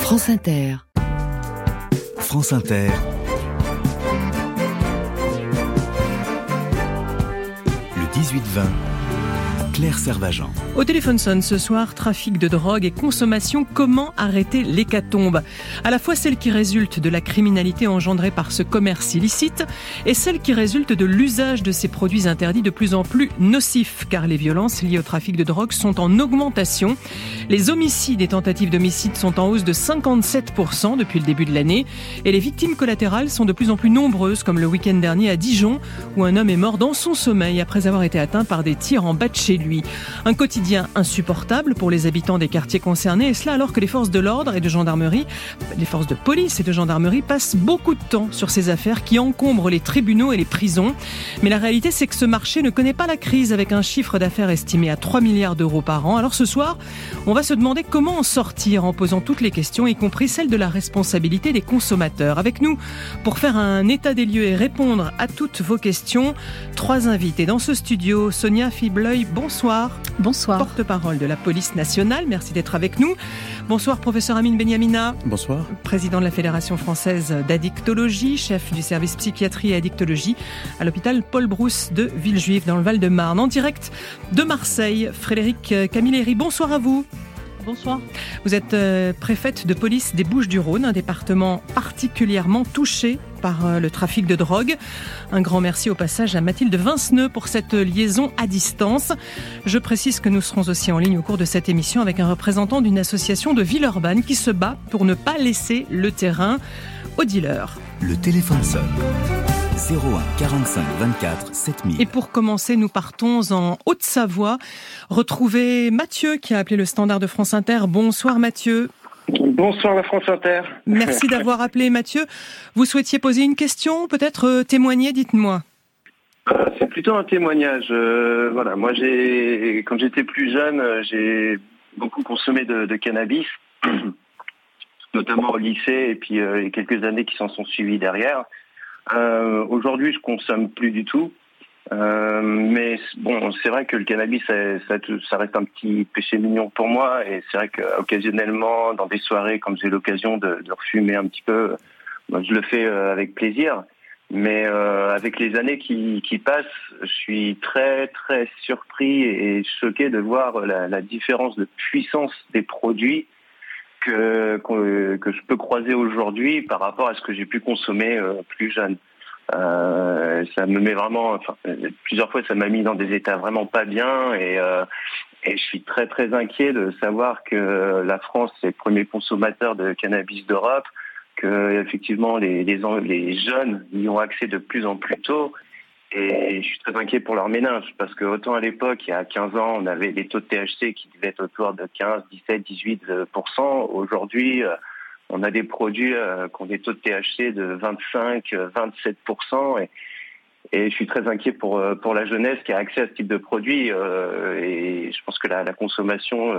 France Inter. France Inter. Le 18-20. Claire Servageant. Au téléphone sonne ce soir, trafic de drogue et consommation, comment arrêter l'hécatombe ? À la fois celle qui résulte de la criminalité engendrée par ce commerce illicite et celle qui résulte de l'usage de ces produits interdits de plus en plus nocifs, car les violences liées au trafic de drogue sont en augmentation. Les homicides et tentatives d'homicide sont en hausse de 57% depuis le début de l'année et les victimes collatérales sont de plus en plus nombreuses, comme le week-end dernier à Dijon, où un homme est mort dans son sommeil après avoir été atteint par des tirs en bas de chez lui. Un quotidien insupportable pour les habitants des quartiers concernés, et cela alors que les forces de l'ordre et de gendarmerie, les forces de police et de gendarmerie passent beaucoup de temps sur ces affaires qui encombrent les tribunaux et les prisons. Mais la réalité, c'est que ce marché ne connaît pas la crise, avec un chiffre d'affaires estimé à 3 milliards d'euros par an. Alors ce soir, on va se demander comment en sortir en posant toutes les questions, y compris celle de la responsabilité des consommateurs. Avec nous, pour faire un état des lieux et répondre à toutes vos questions, 3 invités dans ce studio. Sonia Fibleuil, bonsoir. Bonsoir. Porte-parole de la police nationale, merci d'être avec nous. Bonsoir professeur Amine Benyamina. Bonsoir. Président de la Fédération française d'addictologie, chef du service psychiatrie et addictologie à l'hôpital Paul Brousse de Villejuif dans le Val-de-Marne. En direct de Marseille, Frédéric Camilleri, bonsoir à vous. Bonsoir. Vous êtes préfète de police des Bouches-du-Rhône, un département particulièrement touché par le trafic de drogue. Un grand merci au passage à Mathilde Vinceneux pour cette liaison à distance. Je précise que nous serons aussi en ligne au cours de cette émission avec un représentant d'une association de Villeurbanne qui se bat pour ne pas laisser le terrain aux dealers. Le téléphone sonne. 01 45 24 7000. Et pour commencer, nous partons en Haute-Savoie. Retrouver Mathieu qui a appelé le standard de France Inter. Bonsoir Mathieu. Bonsoir la France Inter. Merci d'avoir appelé Mathieu. Vous souhaitiez poser une question, peut-être témoigner, dites-moi. C'est plutôt un témoignage. Voilà, moi quand j'étais plus jeune, j'ai beaucoup consommé de cannabis, notamment au lycée et puis les quelques années qui s'en sont suivies derrière. Aujourd'hui, je consomme plus du tout. Mais bon, c'est vrai que le cannabis, ça reste un petit péché mignon pour moi. Et c'est vrai qu'occasionnellement, dans des soirées, quand j'ai l'occasion de refumer un petit peu, moi, je le fais avec plaisir. Mais avec les années qui passent, je suis très très surpris et choqué de voir la différence de puissance des produits que je peux croiser aujourd'hui par rapport à ce que j'ai pu consommer plus jeune. Ça me met vraiment, plusieurs fois ça m'a mis dans des états vraiment pas bien et je suis très très inquiet de savoir que la France est le premier consommateur de cannabis d'Europe, que effectivement les jeunes y ont accès de plus en plus tôt. Et je suis très inquiet pour leur ménage, parce que autant à l'époque, il y a 15 ans, on avait des taux de THC qui devaient être autour de 15, 17, 18%. Aujourd'hui, on a des produits qui ont des taux de THC de 25, 27%. Et je suis très inquiet pour la jeunesse qui a accès à ce type de produits. Et je pense que la consommation...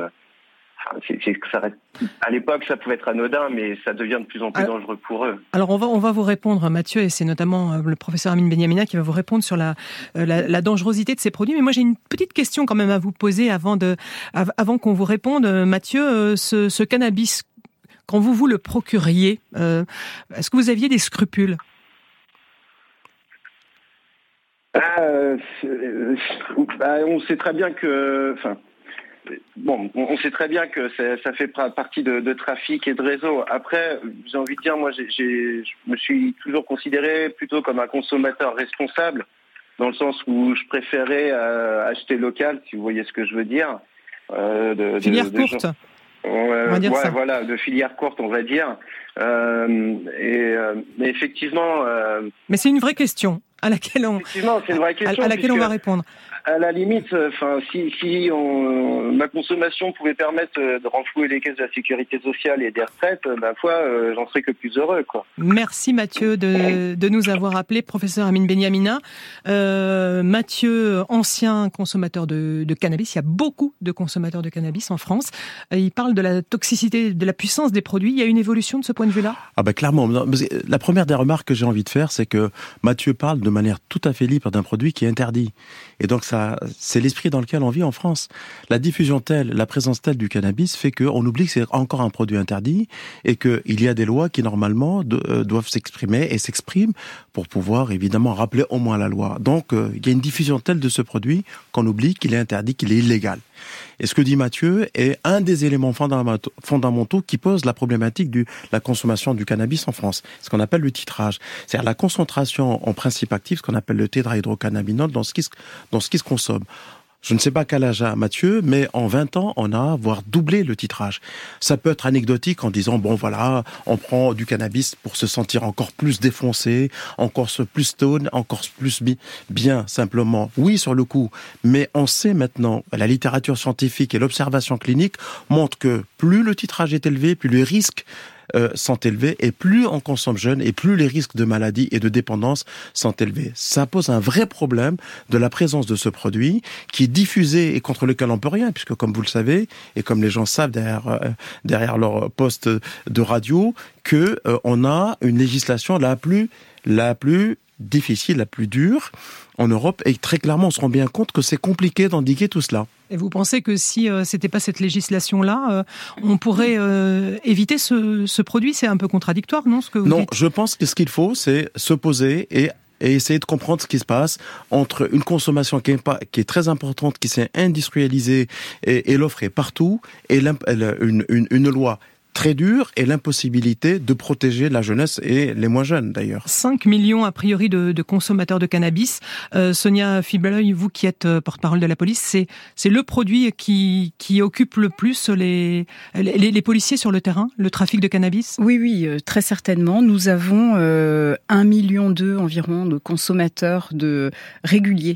à l'époque, ça pouvait être anodin, mais ça devient de plus en plus dangereux pour eux. Alors, on va vous répondre, Mathieu, et c'est notamment le professeur Amine Benyamina qui va vous répondre sur la dangerosité de ces produits. Mais moi, j'ai une petite question quand même à vous poser avant qu'on vous réponde. Mathieu, ce cannabis, quand vous le procuriez, est-ce que vous aviez des scrupules ? On sait très bien que... on sait très bien que ça fait partie de trafic et de réseau. Après, j'ai envie de dire, moi, je me suis toujours considéré plutôt comme un consommateur responsable, dans le sens où je préférais acheter local, si vous voyez ce que je veux dire. Filière courte. Voilà, de filière courte, on va dire. Mais effectivement... Mais c'est une vraie question à laquelle on va répondre. À la limite, si ma consommation pouvait permettre de renflouer les caisses de la sécurité sociale et des retraites, j'en serais que plus heureux, quoi. Merci Mathieu de nous avoir appelé, professeur Amine Benyamina. Mathieu, ancien consommateur de cannabis, il y a beaucoup de consommateurs de cannabis en France. Il parle de la toxicité, de la puissance des produits. Il y a une évolution de ce point de vue-là ? Clairement. La première des remarques que j'ai envie de faire, c'est que Mathieu parle de manière tout à fait libre d'un produit qui est interdit. Et donc ça c'est l'esprit dans lequel on vit en France. La diffusion telle, la présence telle du cannabis fait qu'on oublie que c'est encore un produit interdit et qu'il y a des lois qui normalement doivent s'exprimer et s'expriment pour pouvoir évidemment rappeler au moins la loi. Donc il y a une diffusion telle de ce produit qu'on oublie qu'il est interdit, qu'il est illégal. Et ce que dit Mathieu est un des éléments fondamentaux qui pose la problématique de la consommation du cannabis en France. Ce qu'on appelle le titrage. C'est-à-dire la concentration en principe actif, ce qu'on appelle le tétrahydrocannabinol dans ce qui se consomme. Je ne sais pas quel âge a Mathieu, mais en 20 ans, on a voire doublé le titrage. Ça peut être anecdotique en disant, bon voilà, on prend du cannabis pour se sentir encore plus défoncé, encore plus stone, encore plus bien simplement. Oui, sur le coup, mais on sait maintenant, la littérature scientifique et l'observation clinique montrent que plus le titrage est élevé, plus les risques sont élevés, et plus on consomme jeune et plus les risques de maladie et de dépendance sont élevés. Ça pose un vrai problème de la présence de ce produit qui est diffusé et contre lequel on peut rien, puisque comme vous le savez et comme les gens savent derrière leur poste de radio, que on a une législation la plus difficile, la plus dure en Europe, et très clairement on se rend bien compte que c'est compliqué d'endiguer tout cela. Et vous pensez que si c'était pas cette législation-là, on pourrait éviter ce produit? C'est un peu contradictoire, non, ce que vous dites? Non, je pense que ce qu'il faut, c'est se poser et essayer de comprendre ce qui se passe entre une consommation qui est très importante, qui s'est industrialisée et l'offre est partout, et une loi très dur et l'impossibilité de protéger la jeunesse et les moins jeunes d'ailleurs. 5 millions a priori de consommateurs de cannabis. Sonia Fibeleuil, vous qui êtes porte-parole de la police, c'est le produit qui occupe le plus les policiers sur le terrain, le trafic de cannabis? Oui, très certainement. Nous avons 1,2 million environ de consommateurs réguliers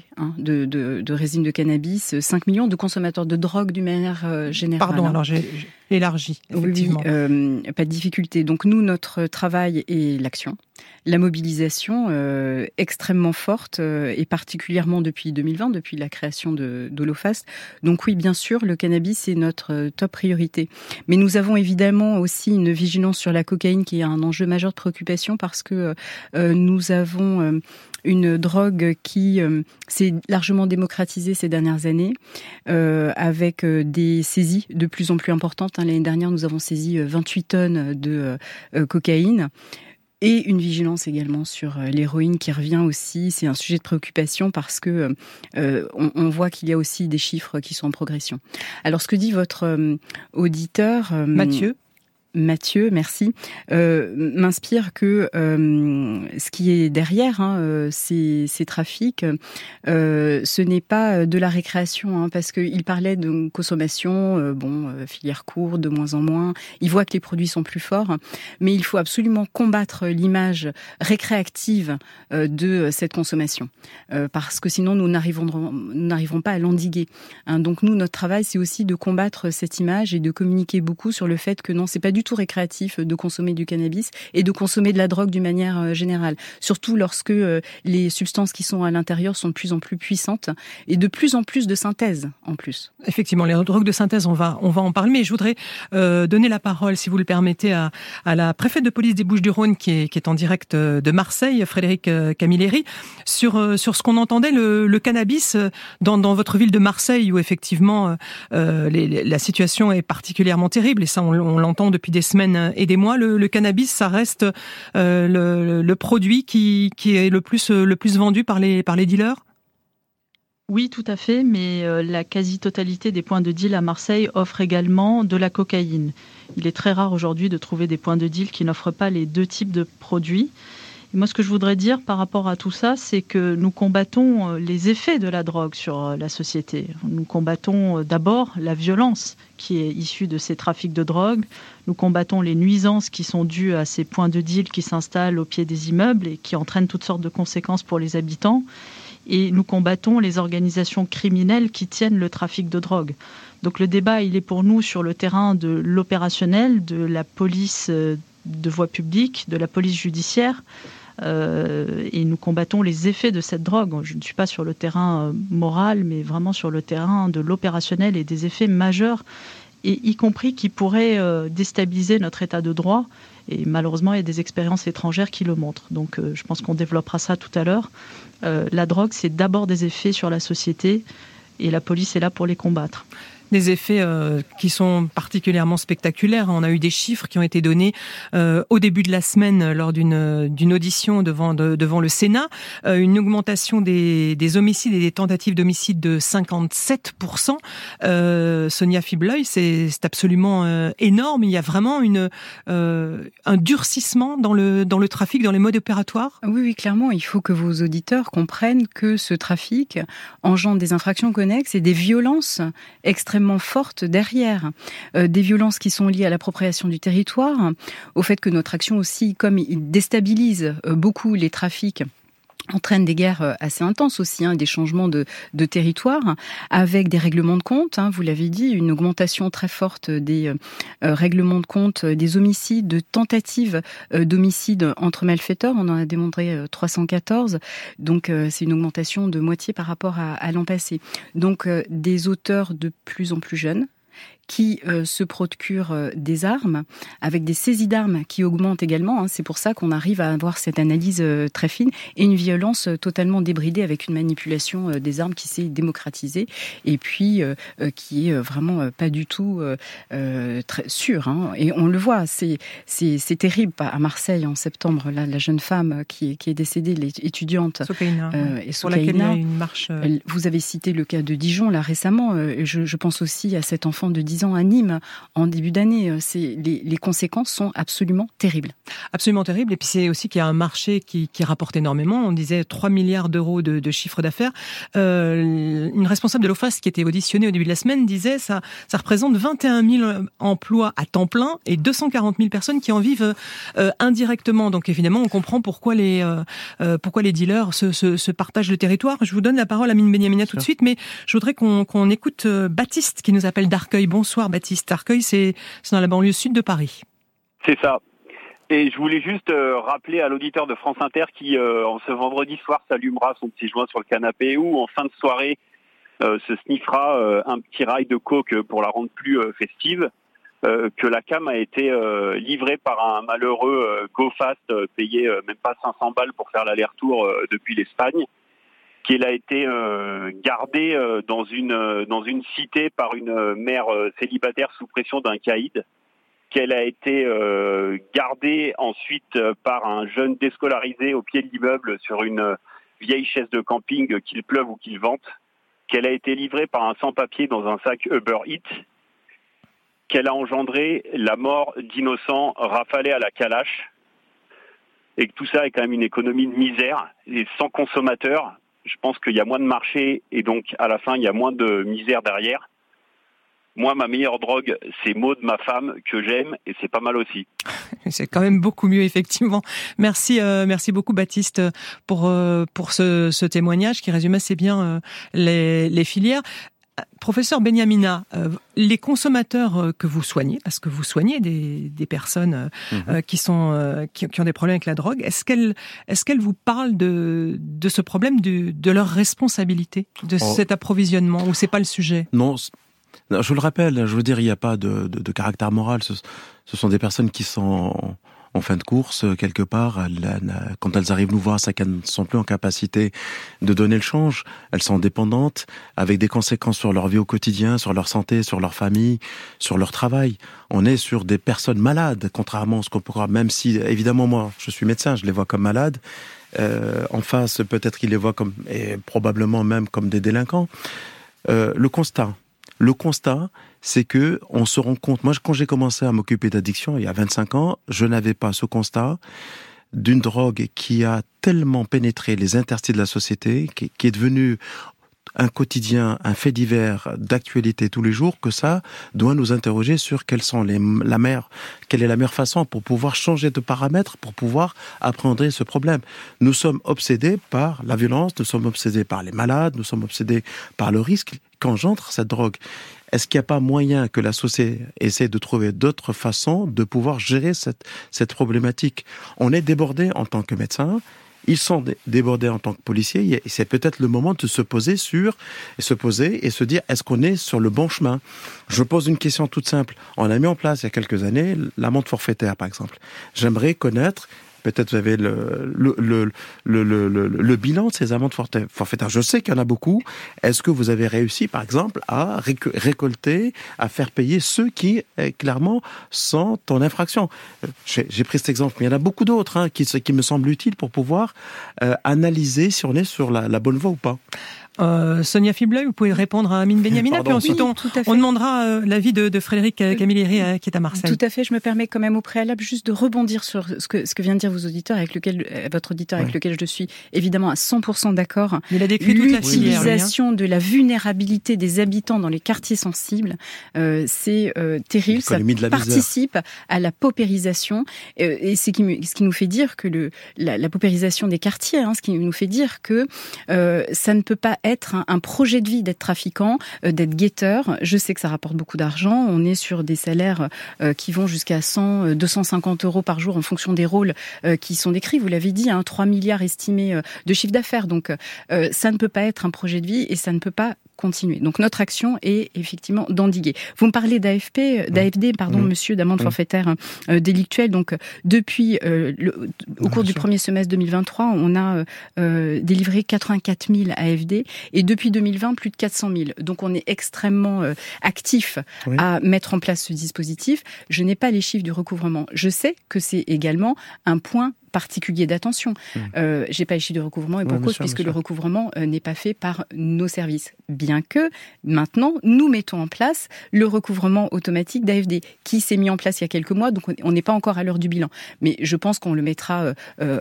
de résine de cannabis, 5 millions de consommateurs de drogue d'une manière générale. Pardon, alors j'ai élargi, effectivement. Oui, pas de difficulté. Donc nous, notre travail est l'action, la mobilisation extrêmement forte, et particulièrement depuis 2020, depuis la création d'Holofast. Donc oui, bien sûr, le cannabis est notre top priorité. Mais nous avons évidemment aussi une vigilance sur la cocaïne qui est un enjeu majeur de préoccupation parce que nous avons une drogue qui s'est largement démocratisée ces dernières années, avec des saisies de plus en plus importantes. L'année dernière, nous avons saisi 28 tonnes de cocaïne. Et une vigilance également sur l'héroïne qui revient aussi. C'est un sujet de préoccupation parce que on voit qu'il y a aussi des chiffres qui sont en progression. Alors, ce que dit votre auditeur... Mathieu, merci, m'inspire que ce qui est derrière ces trafics, ce n'est pas de la récréation, parce qu'il parlait de consommation, filière courte, de moins en moins. Il voit que les produits sont plus forts, mais il faut absolument combattre l'image récréative de cette consommation, parce que sinon nous n'arriverons pas à l'endiguer. Donc nous, notre travail, c'est aussi de combattre cette image et de communiquer beaucoup sur le fait que non, c'est pas du tout récréatif de consommer du cannabis et de consommer de la drogue d'une manière générale. Surtout lorsque les substances qui sont à l'intérieur sont de plus en plus puissantes et de plus en plus de synthèse en plus. Effectivement, les drogues de synthèse, on va en parler, mais je voudrais donner la parole, si vous le permettez, à la préfète de police des Bouches-du-Rhône qui est en direct de Marseille, Frédéric Camilleri, sur ce qu'on entendait, le cannabis dans votre ville de Marseille où effectivement la situation est particulièrement terrible et ça on l'entend depuis des semaines et des mois. Le cannabis, ça reste le produit qui est le plus vendu par les dealers? Oui, tout à fait, mais la quasi-totalité des points de deal à Marseille offre également de la cocaïne. Il est très rare aujourd'hui de trouver des points de deal qui n'offrent pas les deux types de produits. Et moi, ce que je voudrais dire par rapport à tout ça, c'est que nous combattons les effets de la drogue sur la société. Nous combattons d'abord la violence qui est issue de ces trafics de drogue. Nous combattons les nuisances qui sont dues à ces points de deal qui s'installent au pied des immeubles et qui entraînent toutes sortes de conséquences pour les habitants. Et nous combattons les organisations criminelles qui tiennent le trafic de drogue. Donc le débat, il est pour nous sur le terrain de l'opérationnel, de la police de voie publique, de la police judiciaire. Et nous combattons les effets de cette drogue. Je ne suis pas sur le terrain moral, mais vraiment sur le terrain de l'opérationnel et des effets majeurs et y compris qui pourrait déstabiliser notre état de droit. Et malheureusement, il y a des expériences étrangères qui le montrent. Donc je pense qu'on développera ça tout à l'heure. La drogue, c'est d'abord des effets sur la société et la police est là pour les combattre. Des effets qui sont particulièrement spectaculaires. On a eu des chiffres qui ont été donnés au début de la semaine lors d'une audition devant le Sénat. Une augmentation des homicides et des tentatives d'homicide de 57%. Sonia Fibleuil, c'est absolument énorme. Il y a vraiment un durcissement dans le trafic, dans les modes opératoires. Oui, clairement. Il faut que vos auditeurs comprennent que ce trafic engendre des infractions connexes et des violences extrêmement fortes derrière. Des violences qui sont liées à l'appropriation du territoire, au fait que notre action aussi, comme il déstabilise beaucoup les trafics, entraîne des guerres assez intenses aussi, des changements de territoire, avec des règlements de compte, vous l'avez dit, une augmentation très forte des règlements de compte, des homicides, de tentatives d'homicides entre malfaiteurs. On en a démontré 314, donc c'est une augmentation de moitié par rapport à l'an passé. Donc des auteurs de plus en plus jeunes, qui se procurent des armes, avec des saisies d'armes qui augmentent également. C'est pour ça qu'on arrive à avoir cette analyse très fine et une violence totalement débridée avec une manipulation des armes qui s'est démocratisée et puis qui est vraiment pas du tout très sûre. Et on le voit, c'est terrible. À Marseille, en septembre, là, la jeune femme qui est décédée, l'étudiante Soukaina, pour laquelle il y a une marche. Vous avez cité le cas de Dijon, là, récemment. Je pense aussi à cet enfant de 10 ans à Nîmes en début d'année. Les conséquences sont absolument terribles. Absolument terribles. Et puis c'est aussi qu'il y a un marché qui rapporte énormément. On disait 3 milliards d'euros de chiffre d'affaires. Une responsable de l'OFAS qui était auditionnée au début de la semaine disait ça représente 21 000 emplois à temps plein et 240 000 personnes qui en vivent indirectement. Donc évidemment, on comprend pourquoi les dealers se partagent le territoire. Je vous donne la parole à Mine Benyamina tout de suite, mais je voudrais qu'on écoute Baptiste qui nous appelle d'Arcueil. Bonsoir Baptiste. Arcueil, c'est dans la banlieue sud de Paris. C'est ça. Et je voulais juste rappeler à l'auditeur de France Inter qui, en ce vendredi soir, s'allumera son petit joint sur le canapé ou en fin de soirée se sniffera un petit rail de coke pour la rendre plus festive, que la cam a été livrée par un malheureux go-fast payé même pas 500 balles pour faire l'aller-retour depuis l'Espagne, qu'elle a été gardée dans une cité par une mère célibataire sous pression d'un caïd, qu'elle a été gardée ensuite par un jeune déscolarisé au pied de l'immeuble sur une vieille chaise de camping, qu'il pleuve ou qu'il vente, qu'elle a été livrée par un sans-papier dans un sac Uber Eats, qu'elle a engendré la mort d'innocents rafalés à la calache, et que tout ça est quand même une économie de misère, et sans consommateurs. Je pense qu'il y a moins de marché et donc à la fin il y a moins de misère derrière. Moi, ma meilleure drogue, c'est Maud, ma femme, que j'aime, et c'est pas mal aussi. C'est quand même beaucoup mieux, effectivement. Merci beaucoup, Baptiste, pour ce témoignage qui résume assez bien les filières. Professeur Benyamina, les consommateurs que vous soignez, parce que vous soignez des personnes qui ont des problèmes avec la drogue, est-ce qu'elles vous parlent de ce problème, de leur responsabilité, de cet approvisionnement, ou c'est pas le sujet? Non, je le rappelle, je veux dire, il n'y a pas de caractère moral. Ce sont des personnes qui sont en fin de course, quelque part. Quand elles arrivent nous voir, c'est qu'elles ne sont plus en capacité de donner le change. Elles sont dépendantes, avec des conséquences sur leur vie au quotidien, sur leur santé, sur leur famille, sur leur travail. On est sur des personnes malades, contrairement à ce qu'on peut croire, même si, évidemment, moi, je suis médecin, je les vois comme malades. En face, peut-être qu'ils les voient comme, et probablement même comme des délinquants. Le constat, c'est que on se rend compte. Moi, quand j'ai commencé à m'occuper d'addiction, il y a 25 ans, je n'avais pas ce constat d'une drogue qui a tellement pénétré les interstices de la société, qui est devenue un quotidien, un fait divers d'actualité tous les jours, que ça doit nous interroger sur quelle est la meilleure façon pour pouvoir changer de paramètres, pour pouvoir appréhender ce problème. Nous sommes obsédés par la violence, nous sommes obsédés par les malades, nous sommes obsédés par le risque qu'engendre cette drogue. Est-ce qu'il n'y a pas moyen que la société essaie de trouver d'autres façons de pouvoir gérer cette problématique? On est débordé en tant que médecin. ils sont débordés en tant que policiers, et c'est peut-être le moment de se poser et se dire, est-ce qu'on est sur le bon chemin? Je pose une question toute simple. On a mis en place il y a quelques années l'amende forfaitaire, par exemple. J'aimerais connaître, peut-être vous avez le bilan de ces amendes forfaitaires. Je sais qu'il y en a beaucoup. Est-ce que vous avez réussi, par exemple, à récolter, à faire payer ceux qui, clairement, sont en infraction? J'ai pris cet exemple, mais il y en a beaucoup d'autres qui me semblent utiles pour pouvoir analyser si on est sur la bonne voie ou pas. Sonia Fibleuil, vous pouvez répondre à Amine Benyamina, puis ensuite on demandera l'avis de Frédéric Camilleri qui est à Marseille. Tout à fait, je me permets quand même au préalable juste de rebondir sur ce que vient de dire votre auditeur avec lequel je suis évidemment à 100% d'accord. Il a décrit toute la filière. L'utilisation de la vulnérabilité des habitants dans les quartiers sensibles, c'est terrible, ça participe à la paupérisation, et c'est ce qui nous fait dire que la paupérisation des quartiers, ce qui nous fait dire que ça ne peut pas être un projet de vie d'être trafiquant, d'être guetteur. Je sais que ça rapporte beaucoup d'argent. On est sur des salaires qui vont jusqu'à 100, 250 euros par jour en fonction des rôles qui sont décrits. Vous l'avez dit, 3 milliards estimés de chiffre d'affaires. Donc, ça ne peut pas être un projet de vie et ça ne peut pas continuer. Donc, notre action est effectivement d'endiguer. Vous me parlez d'AFD, monsieur, d'amende forfaitaire délictuelle. Donc, depuis, au cours du premier semestre 2023, on a délivré 84 000 AFD. Et depuis 2020, plus de 400 000. Donc on est extrêmement actif à mettre en place ce dispositif. Je n'ai pas les chiffres du recouvrement. Je sais que c'est également un point particulier d'attention. J'ai pas les chiffres de recouvrement et pour cause, puisque le recouvrement n'est pas fait par nos services. Bien que, maintenant, nous mettons en place le recouvrement automatique d'AFD, qui s'est mis en place il y a quelques mois, donc on n'est pas encore à l'heure du bilan. Mais je pense qu'on le mettra,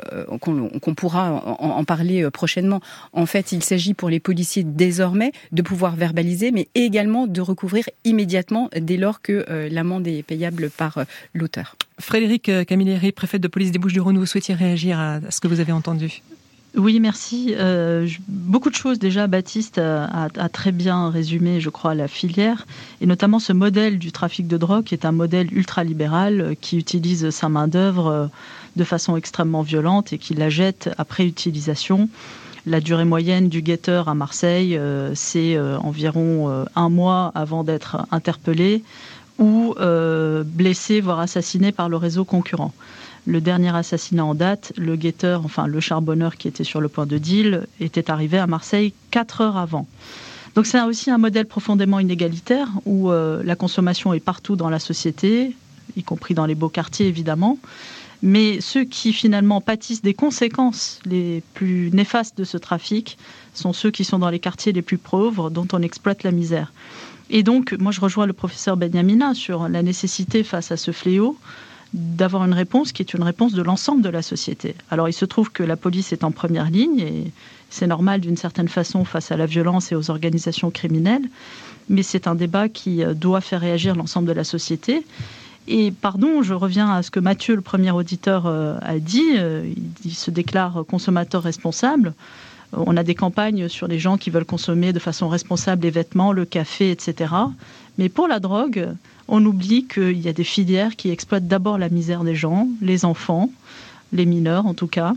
qu'on pourra en parler prochainement. En fait, il s'agit pour les policiers désormais de pouvoir verbaliser, mais également de recouvrir immédiatement dès lors que l'amende est payable par l'auteur. Frédéric Camilleri, préfète de police des Bouches-du-Rhône, vous souhaitiez réagir à ce que vous avez entendu? Oui, merci. Beaucoup de choses déjà, Baptiste a très bien résumé, je crois, la filière, et notamment ce modèle du trafic de drogue, qui est un modèle ultralibéral qui utilise sa main-d'œuvre de façon extrêmement violente et qui la jette après utilisation. La durée moyenne du guetteur à Marseille, c'est environ 1 mois avant d'être interpellé ou blessé, voire assassiné par le réseau concurrent. Le dernier assassinat en date, le guetteur, enfin le charbonneur qui était sur le point de deal, était arrivé à Marseille 4 heures avant. Donc c'est aussi un modèle profondément inégalitaire où la consommation est partout dans la société, y compris dans les beaux quartiers évidemment. Mais ceux qui finalement pâtissent des conséquences les plus néfastes de ce trafic sont ceux qui sont dans les quartiers les plus pauvres, dont on exploite la misère. Et donc, moi je rejoins le professeur Benyamina sur la nécessité face à ce fléau d'avoir une réponse qui est une réponse de l'ensemble de la société. Alors il se trouve que la police est en première ligne et c'est normal d'une certaine façon face à la violence et aux organisations criminelles, mais c'est un débat qui doit faire réagir l'ensemble de la société. Et pardon, je reviens à ce que Mathieu, le premier auditeur, a dit. Il se déclare consommateur responsable. On a des campagnes sur les gens qui veulent consommer de façon responsable les vêtements, le café, etc. Mais pour la drogue, on oublie qu'il y a des filières qui exploitent d'abord la misère des gens, les enfants, les mineurs en tout cas,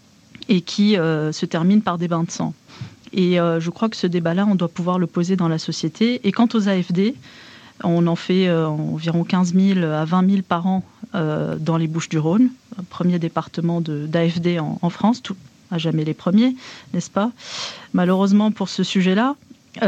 et qui se terminent par des bains de sang. Et je crois que ce débat-là, on doit pouvoir le poser dans la société. Et quant aux AFD, on en fait environ 15 000 à 20 000 par an dans les Bouches-du-Rhône, premier département d'AFD en France, tout à jamais les premiers, n'est-ce pas? Malheureusement pour ce sujet-là,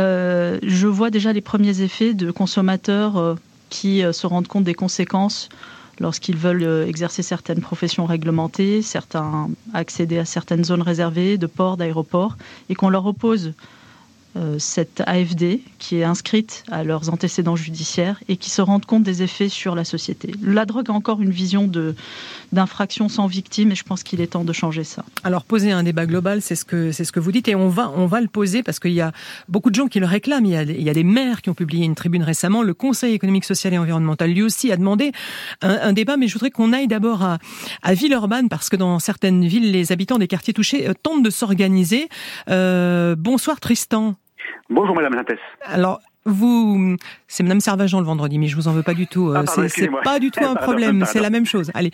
je vois déjà les premiers effets de consommateurs qui se rendent compte des conséquences lorsqu'ils veulent exercer certaines professions réglementées, certains accéder à certaines zones réservées de ports, d'aéroports, et qu'on leur oppose cette AFD qui est inscrite à leurs antécédents judiciaires et qui se rendent compte des effets sur la société. La drogue a encore une vision d'infraction sans victime et je pense qu'il est temps de changer ça. Alors poser un débat global, c'est ce que vous dites et on va le poser parce qu'il y a beaucoup de gens qui le réclament. Il y a des maires qui ont publié une tribune récemment. Le Conseil économique, social et environnemental lui aussi a demandé un débat, mais je voudrais qu'on aille d'abord à Villeurbanne parce que dans certaines villes, les habitants des quartiers touchés tentent de s'organiser. Bonsoir Tristan. Bonjour Madame Lintès. Alors, c'est Madame Servageant le vendredi, mais je vous en veux pas du tout. C'est pas du tout un problème. C'est la même chose. Allez,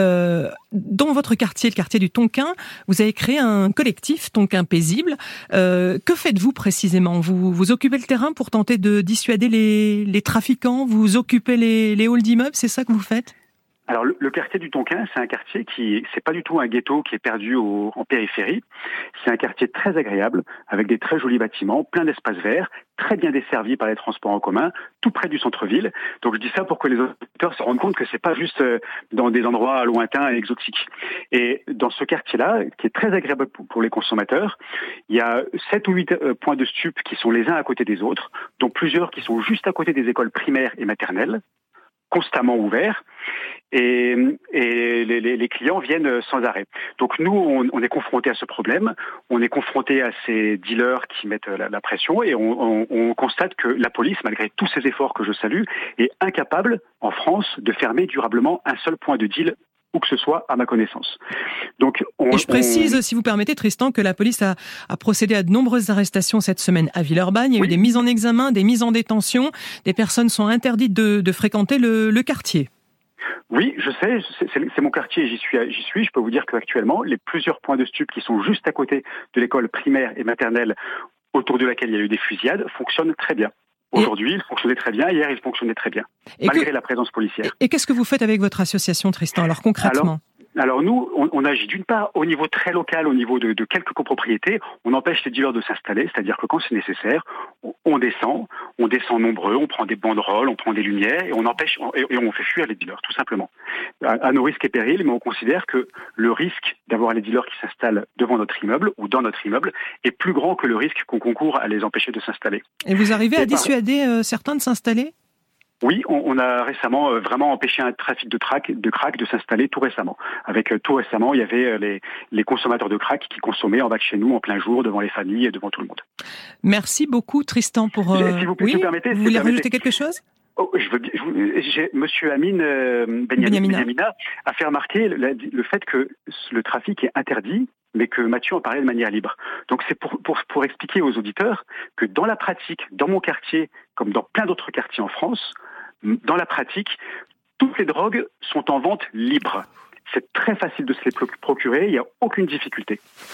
dans votre quartier, le quartier du Tonkin, vous avez créé un collectif Tonkin paisible. Que faites-vous précisément ? Vous occupez le terrain pour tenter de dissuader les trafiquants. Vous occupez les halls d'immeubles. C'est ça que vous faites ? Alors le quartier du Tonkin, c'est un quartier c'est pas du tout un ghetto qui est perdu en périphérie. C'est un quartier très agréable, avec des très jolis bâtiments, plein d'espaces verts, très bien desservi par les transports en commun, tout près du centre-ville. Donc je dis ça pour que les auditeurs se rendent compte que c'est pas juste dans des endroits lointains et exotiques. Et dans ce quartier-là, qui est très agréable pour les consommateurs, il y a 7 ou 8 points de stup qui sont les uns à côté des autres, dont plusieurs qui sont juste à côté des écoles primaires et maternelles, constamment ouverts, et les clients viennent sans arrêt. Donc nous, on est confrontés à ce problème, on est confrontés à ces dealers qui mettent la pression, et on constate que la police, malgré tous ces efforts que je salue, est incapable, en France, de fermer durablement un seul point de deal, où que ce soit, à ma connaissance. Donc, et je précise, si vous permettez, Tristan, que la police a procédé à de nombreuses arrestations cette semaine à Villeurbanne. Il y a eu des mises en examen, des mises en détention. Des personnes sont interdites de fréquenter le quartier. Oui, je sais, c'est mon quartier, j'y suis. Je peux vous dire qu'actuellement, les plusieurs points de stup qui sont juste à côté de l'école primaire et maternelle, autour de laquelle il y a eu des fusillades, fonctionnent très bien. Aujourd'hui, il fonctionnait très bien. Hier, il fonctionnait très bien, malgré la présence policière. Et qu'est-ce que vous faites avec votre association, Tristan, alors concrètement ? Alors nous, on agit d'une part au niveau très local, au niveau de quelques copropriétés. On empêche les dealers de s'installer, c'est-à-dire que quand c'est nécessaire, on descend nombreux, on prend des banderoles, on prend des lumières et on empêche et on fait fuir les dealers, tout simplement. À nos risques et périls, mais on considère que le risque d'avoir les dealers qui s'installent devant notre immeuble ou dans notre immeuble est plus grand que le risque qu'on concourt à les empêcher de s'installer. Et vous arrivez à dissuader certains de s'installer ? Oui, on a récemment vraiment empêché un trafic de crack de s'installer tout récemment. Tout récemment, il y avait les consommateurs de crack qui consommaient en bas de chez nous en plein jour, devant les familles et devant tout le monde. Merci beaucoup, Tristan, pour... Si vous permettez, vous voulez rajouter quelque chose ? Monsieur Amin Benyamina a fait remarquer le fait que le trafic est interdit, mais que Mathieu en parlait de manière libre. Donc c'est pour expliquer aux auditeurs que dans la pratique, dans mon quartier, comme dans plein d'autres quartiers en France, dans la pratique, toutes les drogues sont en vente libre. C'est très facile de se les procurer, il n'y a aucune difficulté.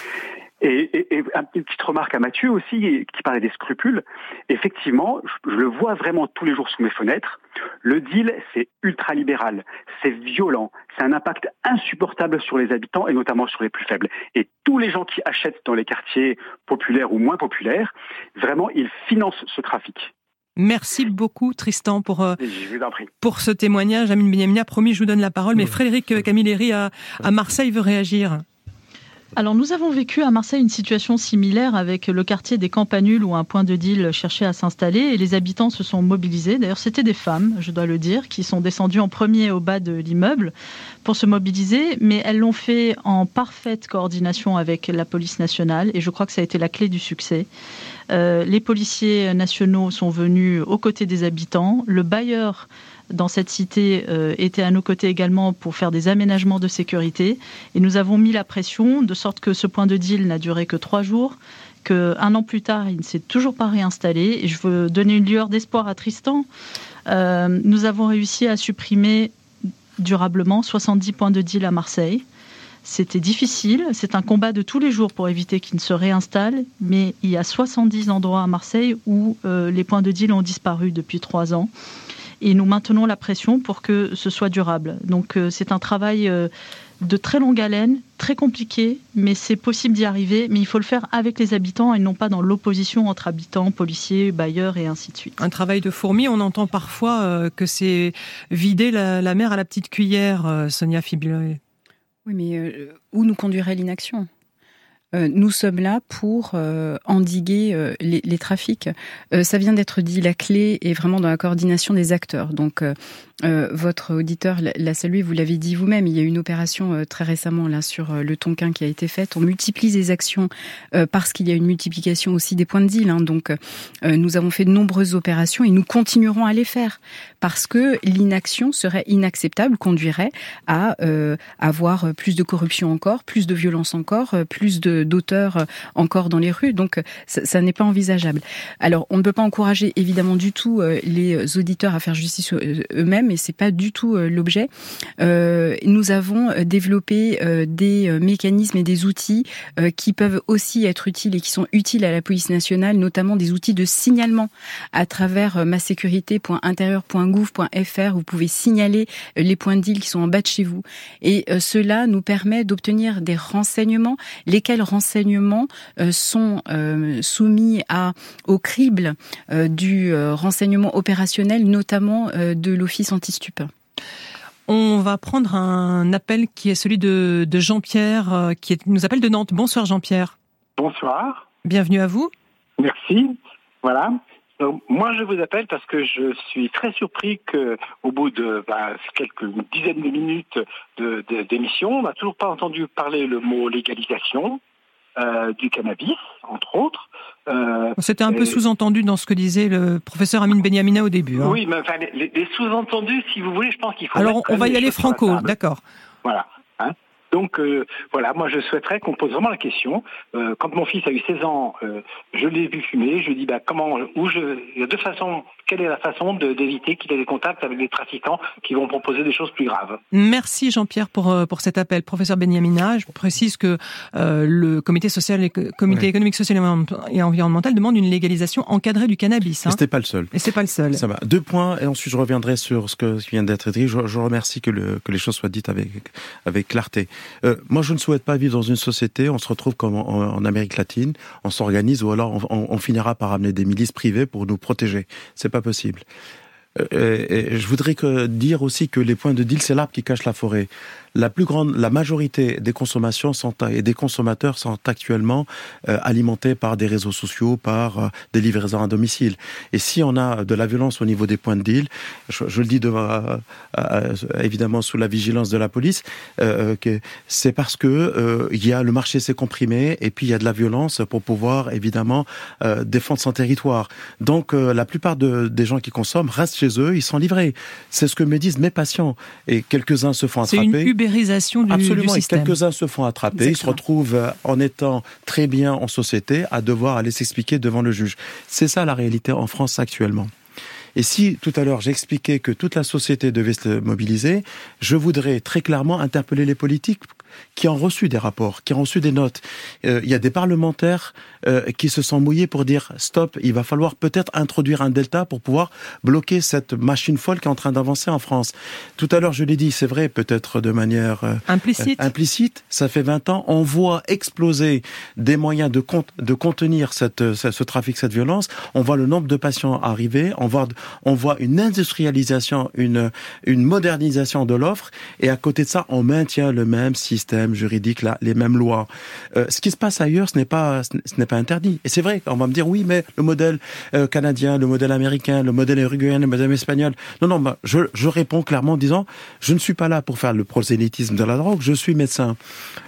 Et une petite remarque à Mathieu aussi, qui parlait des scrupules. Effectivement, je le vois vraiment tous les jours sous mes fenêtres. Le deal, c'est ultra-libéral, c'est violent, c'est un impact insupportable sur les habitants et notamment sur les plus faibles. Et tous les gens qui achètent dans les quartiers populaires ou moins populaires, vraiment, ils financent ce trafic. Merci beaucoup, Tristan, pour ce témoignage. Amin Benyamina, promis, je vous donne la parole. Mais Frédéric Camilleri à Marseille veut réagir. Alors nous avons vécu à Marseille une situation similaire avec le quartier des Campanules où un point de deal cherchait à s'installer et les habitants se sont mobilisés. D'ailleurs c'était des femmes, je dois le dire, qui sont descendues en premier au bas de l'immeuble pour se mobiliser, mais elles l'ont fait en parfaite coordination avec la police nationale et je crois que ça a été la clé du succès. Les policiers nationaux sont venus aux côtés des habitants, le bailleur dans cette cité était à nos côtés également pour faire des aménagements de sécurité. Et nous avons mis la pression de sorte que ce point de deal n'a duré que 3 jours, qu'un an plus tard, il ne s'est toujours pas réinstallé. Et je veux donner une lueur d'espoir à Tristan. Nous avons réussi à supprimer durablement 70 points de deal à Marseille. C'était difficile, c'est un combat de tous les jours pour éviter qu'il ne se réinstalle, mais il y a 70 endroits à Marseille où les points de deal ont disparu depuis 3 ans. Et nous maintenons la pression pour que ce soit durable. Donc c'est un travail de très longue haleine, très compliqué, mais c'est possible d'y arriver. Mais il faut le faire avec les habitants et non pas dans l'opposition entre habitants, policiers, bailleurs et ainsi de suite. Un travail de fourmi, on entend parfois que c'est vider la mer à la petite cuillère, Sonia Fibiloé. Oui, mais où nous conduirait l'inaction ? Nous sommes là pour endiguer les trafics. Ça vient d'être dit, la clé est vraiment dans la coordination des acteurs. Donc, votre auditeur l'a salué, vous l'avez dit vous-même, il y a une opération très récemment là sur le Tonkin qui a été faite. On multiplie les actions parce qu'il y a une multiplication aussi des points de deal. Donc, nous avons fait de nombreuses opérations et nous continuerons à les faire parce que l'inaction serait inacceptable, conduirait à avoir plus de corruption encore, plus de violence encore, plus de d'auteurs encore dans les rues, donc ça n'est pas envisageable. Alors, on ne peut pas encourager évidemment du tout les auditeurs à faire justice eux-mêmes, et c'est pas du tout l'objet. Nous avons développé des mécanismes et des outils qui peuvent aussi être utiles et qui sont utiles à la police nationale, notamment des outils de signalement à travers masécurité.intérieur.gouv.fr. Vous pouvez signaler les points de deal qui sont en bas de chez vous, et cela nous permet d'obtenir des renseignements, lesquels renseignements sont soumis au crible du renseignement opérationnel, notamment de l'Office anti-stup. On va prendre un appel qui est celui de Jean-Pierre, qui nous appelle de Nantes. Bonsoir Jean-Pierre. Bonsoir. Bienvenue à vous. Merci. Voilà. Donc, moi, je vous appelle parce que je suis très surpris qu'au bout de quelques dizaines de minutes d'émission, on n'a toujours pas entendu parler le mot légalisation du cannabis, entre autres. C'était un peu sous-entendu dans ce que disait le professeur Amine Benyamina au début. Hein. Oui, mais enfin, les sous-entendus, si vous voulez, je pense qu'il faut... Alors, on va y aller franco, d'accord. Voilà. Hein. Donc, voilà, moi, je souhaiterais qu'on pose vraiment la question. Quand mon fils a eu 16 ans, je l'ai vu fumer. Je dis, il y a deux façons. Quelle est la façon d'éviter qu'il ait des contacts avec des trafiquants qui vont proposer des choses plus graves? Merci Jean-Pierre pour cet appel. Professeur Benyamina, je précise que le comité économique, social et environnemental demande une légalisation encadrée du cannabis. Hein. Et c'était pas le seul. Et c'est pas le seul. Ça va. 2 points, et ensuite je reviendrai sur ce qui vient d'être dit. Je remercie que les choses soient dites avec clarté. Moi, je ne souhaite pas vivre dans une société, on se retrouve comme en Amérique latine, on s'organise, ou alors on finira par amener des milices privées pour nous protéger. C'est pas possible. Et je voudrais dire aussi que les points de deal, c'est l'arbre qui cache la forêt. La majorité des consommations et des consommateurs sont actuellement alimentés par des réseaux sociaux, par des livraisons à domicile. Et si on a de la violence au niveau des points de deal, je le dis évidemment sous la vigilance de la police, que c'est parce que il y a le marché s'est comprimé, et puis il y a de la violence pour pouvoir évidemment défendre son territoire. Donc la plupart des gens qui consomment restent chez eux, ils sont livrés. C'est ce que me disent mes patients, et quelques-uns se font attraper. C'est une ubérisation du Absolument, système. Et quelques-uns se font attraper. Exactement. Ils se retrouvent en étant très bien en société à devoir aller s'expliquer devant le juge. C'est ça la réalité en France actuellement. Et si tout à l'heure j'expliquais que toute la société devait se mobiliser, je voudrais très clairement interpeller les politiques qui ont reçu des rapports, qui ont reçu des notes. Il y a des parlementaires qui se sont mouillés pour dire stop, il va falloir peut-être introduire un delta pour pouvoir bloquer cette machine folle qui est en train d'avancer en France. Tout à l'heure je l'ai dit, c'est vrai, peut-être de manière implicite, ça fait 20 ans, on voit exploser des moyens de contenir ce trafic, cette violence. On voit le nombre de patients arriver, on voit une industrialisation, une modernisation de l'offre, et à côté de ça, on maintient le même système juridique, les mêmes lois. Ce qui se passe ailleurs, ce n'est pas interdit. Et c'est vrai, on va me dire, oui, mais le modèle canadien, le modèle américain, le modèle uruguayen, le modèle espagnol. Non, je réponds clairement en disant, je ne suis pas là pour faire le prosélytisme de la drogue, je suis médecin.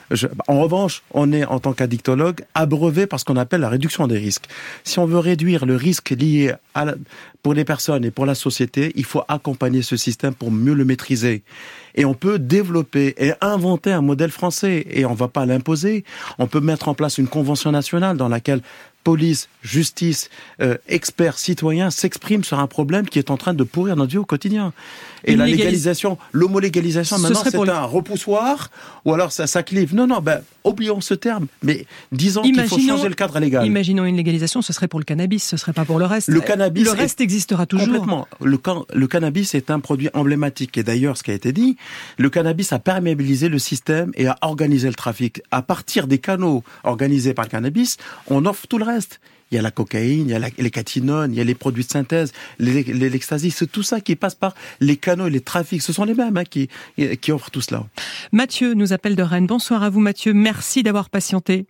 En revanche, on est, en tant qu'addictologue, abreuvé par ce qu'on appelle la réduction des risques. Si on veut réduire le risque lié pour les personnes et pour la société, il faut accompagner ce système pour mieux le maîtriser. Et on peut développer et inventer un modèle français, et on ne va pas l'imposer. On peut mettre en place une convention nationale dans laquelle police, justice, experts, citoyens s'expriment sur un problème qui est en train de pourrir notre vie au quotidien. Et la légalisation, l'homolégalisation, maintenant, c'est un repoussoir, ou alors ça clive. Non, oublions ce terme, mais disons qu'il faut changer le cadre légal. Imaginons une légalisation, ce serait pour le cannabis, ce serait pas pour le reste. Le reste existera toujours. Complètement. Le cannabis est un produit emblématique, et d'ailleurs, ce qui a été dit, le cannabis a perméabilisé le système et a organisé le trafic. À partir des canaux organisés par le cannabis, on offre tout le reste. Il y a la cocaïne, il y a les catinones, il y a les produits de synthèse, l'ecstasy, c'est tout ça qui passe par les canaux et les trafics. Ce sont les mêmes qui offrent tout cela. Mathieu nous appelle de Rennes. Bonsoir à vous Mathieu, merci d'avoir patienté.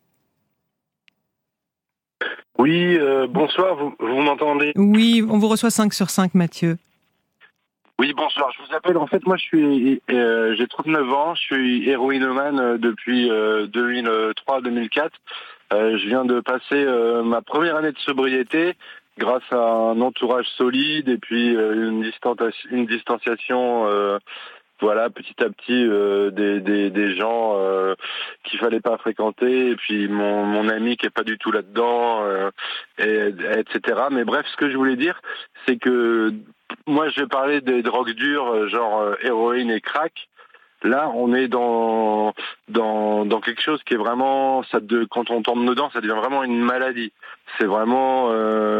Oui, bonsoir, vous m'entendez? Oui, on vous reçoit 5 sur 5 Mathieu. Oui, bonsoir, je vous appelle, en fait moi j'ai 39 ans, je suis héroïnomane depuis 2003-2004. Je viens de passer ma première année de sobriété grâce à un entourage solide et puis une distanciation, petit à petit des gens qu'il fallait pas fréquenter, et puis mon ami qui est pas du tout là-dedans, etc. Mais bref, ce que je voulais dire, c'est que moi je vais parler des drogues dures, genre héroïne et crack. Là, on est dans quelque chose qui est vraiment, quand on tombe dedans, ça devient vraiment une maladie. C'est vraiment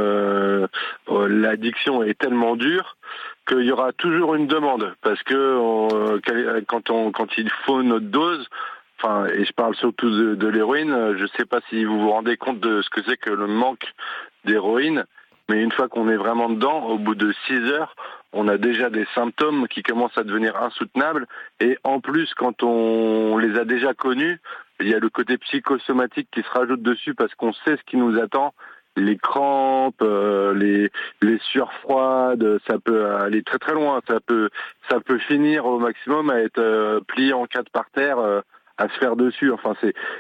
l'addiction est tellement dure qu'il y aura toujours une demande, parce que quand il faut notre dose, enfin, et je parle surtout de l'héroïne, je ne sais pas si vous vous rendez compte de ce que c'est que le manque d'héroïne, mais une fois qu'on est vraiment dedans, au bout de 6 heures, on a déjà des symptômes qui commencent à devenir insoutenables. Et en plus, quand on les a déjà connus, il y a le côté psychosomatique qui se rajoute dessus parce qu'on sait ce qui nous attend. Les crampes, les sueurs froides, ça peut aller très très loin. Ça peut finir au maximum à être plié en 4 par terre, à se faire dessus. Enfin,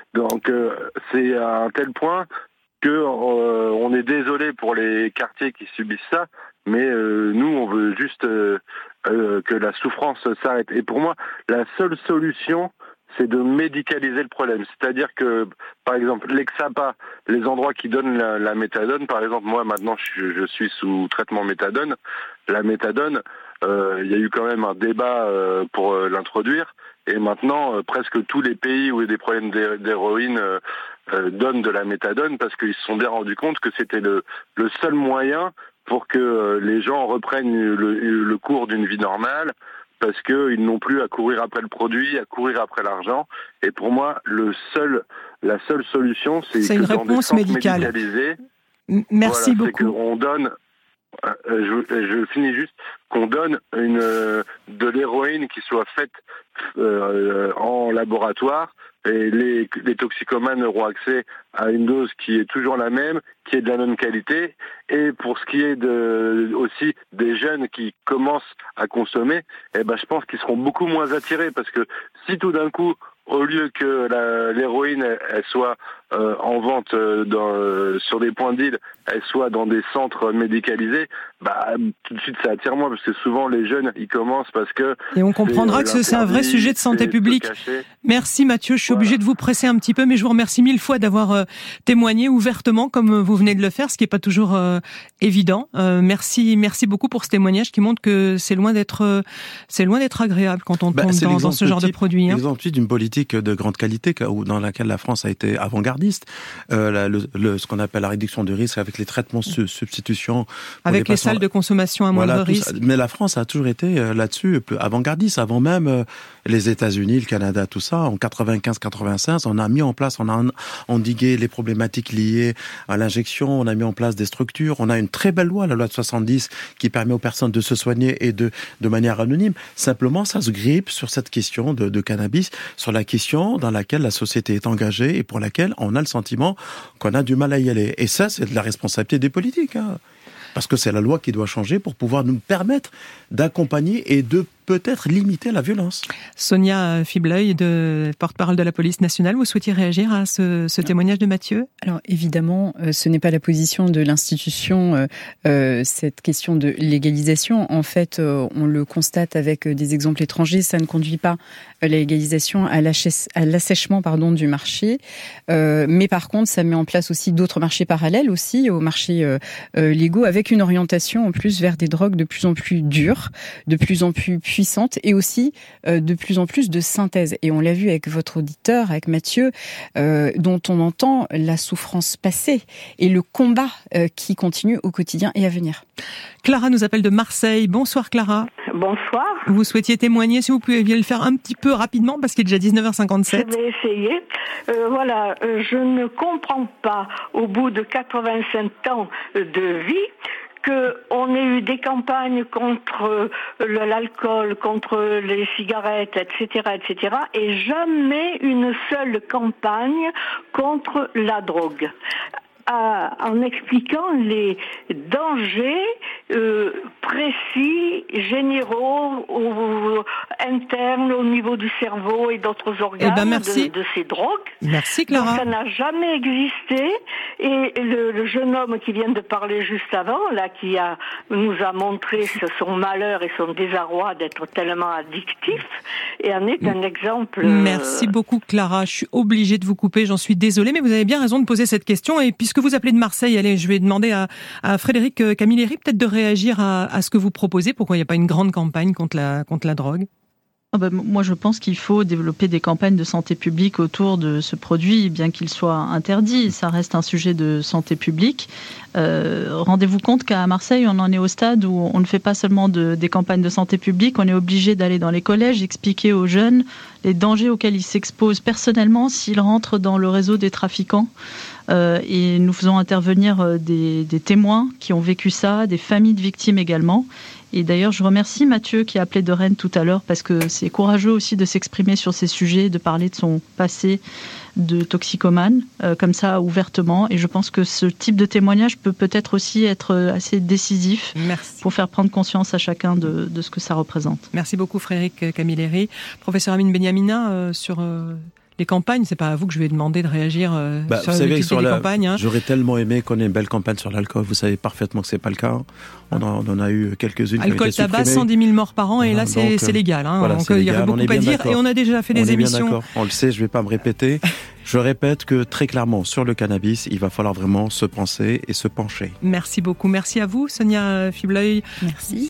c'est à un tel point que on est désolé pour les quartiers qui subissent ça, mais nous on veut juste que la souffrance s'arrête. Et pour moi, la seule solution, c'est de médicaliser le problème. C'est-à-dire que, par exemple, l'Exapa, les endroits qui donnent la méthadone, par exemple, moi maintenant je suis sous traitement méthadone. La méthadone, il y a eu quand même un débat pour l'introduire. Et maintenant, presque tous les pays où il y a des problèmes d'héroïne donnent de la méthadone parce qu'ils se sont bien rendus compte que c'était le seul moyen pour que les gens reprennent le cours d'une vie normale, parce qu'ils n'ont plus à courir après le produit, à courir après l'argent. Et pour moi, la seule solution, c'est que une dans des réponse centres médicale. médicalisés, Merci beaucoup. C'est qu'on donne, je finis juste, qu'on donne de l'héroïne qui soit faite en laboratoire, et les toxicomanes auront accès à une dose qui est toujours la même, qui est de la même qualité. Et pour ce qui est aussi des jeunes qui commencent à consommer, je pense qu'ils seront beaucoup moins attirés, parce que si tout d'un coup, au lieu que l'héroïne elle soit en vente sur des points deal, elle soit dans des centres médicalisés, tout de suite ça attire moins, parce que souvent les jeunes ils commencent parce que... Et on comprendra que c'est un vrai sujet de santé publique. Merci Mathieu, je suis obligée de vous presser un petit peu, mais je vous remercie 1000 fois d'avoir témoigné ouvertement comme vous venez de le faire, ce qui n'est pas toujours évident. Merci beaucoup pour ce témoignage qui montre que c'est loin d'être agréable quand on tombe dans ce genre de produit. L'exemple d'une politique de grande qualité dans laquelle la France a été avant-gardiste, ce qu'on appelle la réduction du risque avec les traitements substitution. Avec les salles de consommation à moindre risque. Mais la France a toujours été là-dessus avant-gardiste, avant même les États-Unis, le Canada, tout ça. En 95-96, on a mis en place, on a endigué les problématiques liées à l'injection, on a mis en place des structures, on a une très belle loi, la loi de 70, qui permet aux personnes de se soigner et de manière anonyme. Simplement, ça se grippe sur cette question de cannabis, sur la question dans laquelle la société est engagée et pour laquelle on a le sentiment qu'on a du mal à y aller. Et ça, c'est de la responsabilité des politiques, parce que c'est la loi qui doit changer pour pouvoir nous permettre d'accompagner et de peut-être limiter la violence. Sonia Fibleuil, porte-parole de la police nationale, vous souhaitiez réagir à ce témoignage de Mathieu ? Alors évidemment, ce n'est pas la position de l'institution, cette question de légalisation. En fait, on le constate avec des exemples étrangers, ça ne conduit pas la légalisation à l'assèchement du marché. Mais par contre, ça met en place aussi d'autres marchés parallèles aussi aux marchés légaux, avec une orientation en plus vers des drogues de plus en plus dures, de plus en plus puissante et aussi de plus en plus de synthèse. Et on l'a vu avec votre auditeur, avec Mathieu, dont on entend la souffrance passée et le combat qui continue au quotidien et à venir. Clara nous appelle de Marseille. Bonsoir Clara. Bonsoir. Vous souhaitiez témoigner, si vous pouviez le faire un petit peu rapidement parce qu'il est déjà 19h57. Je vais essayer. Je ne comprends pas, au bout de 85 ans de vie, qu'on ait eu des campagnes contre l'alcool, contre les cigarettes, etc., et jamais une seule campagne contre la drogue. en expliquant les dangers précis, généraux, internes au niveau du cerveau et d'autres organes de ces drogues. Merci Clara. Donc, ça n'a jamais existé. Et le jeune homme qui vient de parler juste avant, là, nous a montré son malheur et son désarroi d'être tellement addictif, et en est un exemple. Merci beaucoup Clara. Je suis obligée de vous couper, j'en suis désolée, mais vous avez bien raison de poser cette question. Et puisque vous appelez de Marseille, allez, je vais demander à Frédéric Camilleri peut-être de réagir à ce que vous proposez. Pourquoi il n'y a pas une grande campagne contre la drogue ? Moi, je pense qu'il faut développer des campagnes de santé publique autour de ce produit, bien qu'il soit interdit. Ça reste un sujet de santé publique. Rendez-vous compte qu'à Marseille, on en est au stade où on ne fait pas seulement des campagnes de santé publique, on est obligé d'aller dans les collèges, expliquer aux jeunes les dangers auxquels ils s'exposent personnellement s'ils rentrent dans le réseau des trafiquants. Et nous faisons intervenir des témoins qui ont vécu ça, des familles de victimes également. Et d'ailleurs, je remercie Mathieu qui a appelé de Rennes tout à l'heure parce que c'est courageux aussi de s'exprimer sur ces sujets, de parler de son passé de toxicomane comme ça ouvertement. Et je pense que ce type de témoignage peut peut-être aussi être assez décisif pour faire prendre conscience à chacun de ce que ça représente. Merci beaucoup Frédéric Camilleri. Professeur Amine Benyamina, sur les campagnes, c'est pas à vous que je vais demander de réagir sur l'utilité des campagnes. J'aurais tellement aimé qu'on ait une belle campagne sur l'alcool. Vous savez parfaitement que c'est pas le cas. On en a eu quelques-unes qui ont été supprimées. Alcool, tabac, 110 000 morts par an, et là c'est légal. Voilà, donc il y aurait beaucoup à dire, et on a déjà fait des émissions. Bien d'accord. On le sait, je vais pas me répéter. Je répète que très clairement, sur le cannabis, il va falloir vraiment se penser et se pencher. Merci beaucoup. Merci à vous, Sonia Fibleuil. Merci.